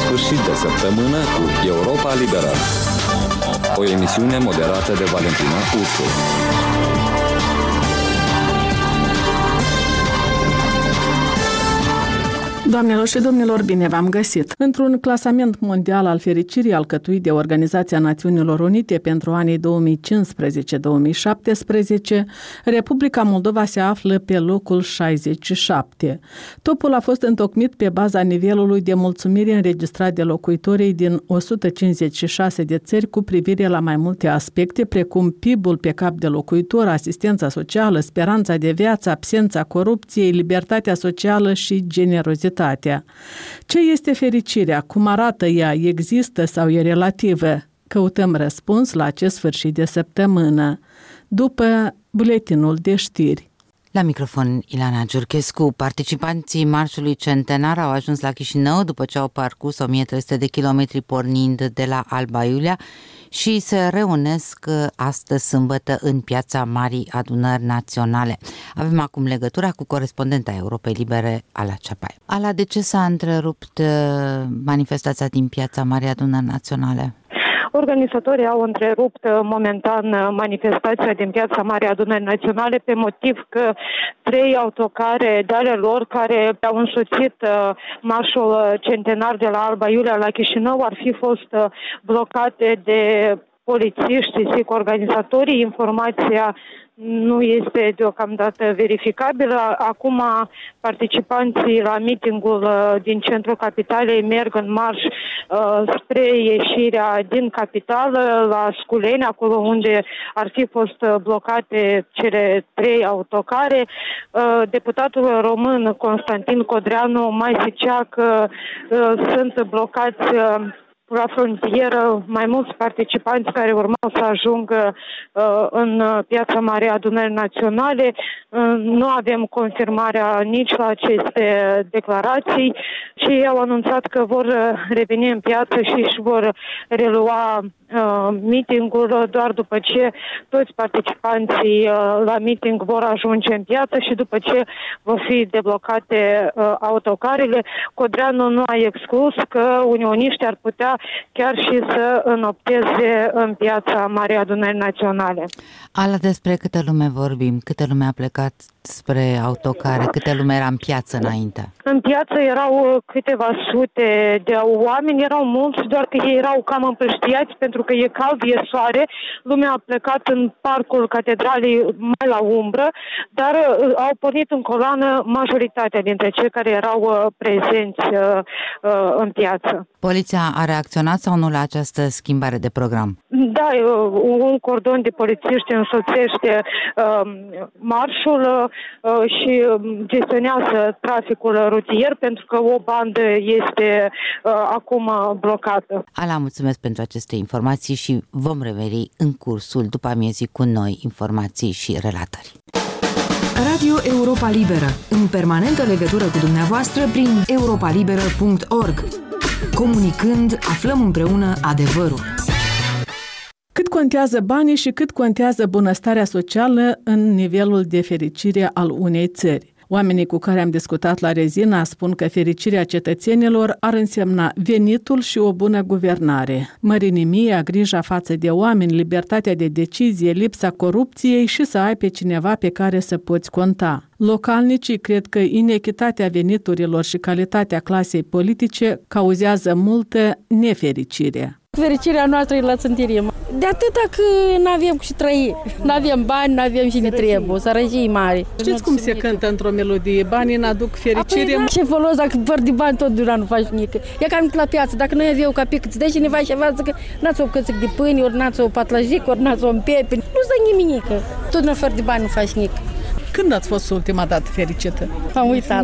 sfârșit de săptămână cu Europa Liberă. O emisiune moderată de Valentina Ursu. Doamnelor și domnilor, bine v-am găsit! Într-un clasament mondial al fericirii alcătuit de Organizația Națiunilor Unite pentru anii 2015-2017, Republica Moldova se află pe locul 67. Topul a fost întocmit pe baza nivelului de mulțumire înregistrat de locuitorii din 156 de țări cu privire la mai multe aspecte, precum PIB-ul pe cap de locuitor, asistența socială, speranța de viață, absența corupției, libertatea socială și generozitatea. Ce este fericirea? Cum arată ea? Există sau e relativă? Căutăm răspuns la acest sfârșit de săptămână, după buletinul de știri. La microfon Ilana Giurchescu. Participanții marșului centenar au ajuns la Chișinău după ce au parcurs 1300 de kilometri pornind de la Alba Iulia și se reunesc astăzi sâmbătă în piața Marii Adunări Naționale. Avem acum legătura cu corespondenta Europei Libere, Ala Ceapai. Ala, de ce s-a întrerupt manifestația din piața Marii Adunări Naționale? Organizatorii au întrerupt momentan manifestația din piața Marii Adunări Naționale pe motiv că 3 autocare de ale lor care au însoțit marșul centenar de la Alba Iulia la Chișinău ar fi fost blocate de polițiști, zic organizatorii. Informația nu este deocamdată verificabilă. Acum participanții la meetingul din centrul capitalei merg în marș spre ieșirea din capitală, la Sculeni, acolo unde ar fi fost blocate cele 3 autocare. Deputatul român Constantin Codreanu mai zicea că sunt blocați la frontieră mai mulți participanți care urmau să ajungă în piața Marii Adunări Naționale. Nu avem confirmarea nici la aceste declarații și ei au anunțat că vor reveni în piață și își vor relua meetingul doar după ce toți participanții la meeting vor ajunge în piață și după ce vor fi deblocate autocarele. Codreanu nu a exclus că unioniștii ar putea chiar și să înopteze în piața Marii Adunări Naționale. Ala, despre câtă lume vorbim? Câtă lume a plecat spre autocare? Câtă lume era în piață înainte? În piață erau câteva sute de oameni, erau mulți, doar că ei erau cam împrăștiați pentru că e cald, e soare. Lumea a plecat în parcul catedralei mai la umbră, dar au pornit în coloană majoritatea dintre cei care erau prezenți în piață. Poliția a reacționat sau nu la această schimbare de program? Da, un cordon de polițiști însoțește marșul și gestionează traficul rutier pentru că o bandă este acum blocată. Ala, mulțumesc pentru aceste informații și vom reveni în cursul după amiezii cu noi informații și relatări. Radio Europa Liberă, în permanentă legătură cu dumneavoastră prin europalibera.org. Comunicând, aflăm împreună adevărul. Cât contează banii și cât contează bunăstarea socială în nivelul de fericire al unei țări? Oamenii cu care am discutat la Rezina spun că fericirea cetățenilor ar însemna venitul și o bună guvernare, mărinimia, grija față de oameni, libertatea de decizie, lipsa corupției și să ai pe cineva pe care să poți conta. Localnicii cred că inechitatea veniturilor și calitatea clasei politice cauzează multă nefericire. Fericirea noastră e la țântirie. De atâta că n-avem cu ce trăi. N-avem bani, n-avem și ne trebuie. Sărăjii mari. Știți cum se cântă într-o melodie? Banii n-aduc fericire. Apoi, ce folos dacă fără de bani tot nu faci nimic. E ca la piață. Dacă noi avem ca pic, îți dă cineva ceva, zică n-ați o cățic de pâine, ori n-ați o patlajic, ori n-ați o pepe. Nu-ți dă nimic. Tot nu fără de bani nu faci nimic. Când ați fost ultima dată fericită? Am uitat.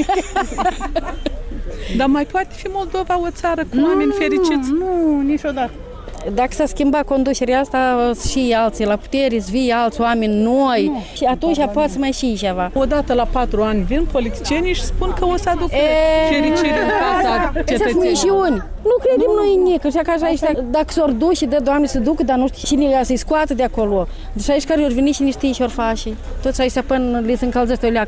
Dar mai poate fi Moldova o țară cu oameni fericiți? Nu, niciodată. Dacă s-a schimbat conducerea asta și alții la putere, vii alți oameni noi și atunci poate să mai și ceva. Odată la 4 ani vin politicienii și spun că o să aducă fericire în casa cetățenilor. Nu credem noi în nică, așa că așa ăștia, dacă s-or duce, de Doamne să ducă, dar nu știu cine să-i scoată de acolo. Deci aici care ori veni și nu știi ce ori face. Toți aici până le se încălzește o leacă.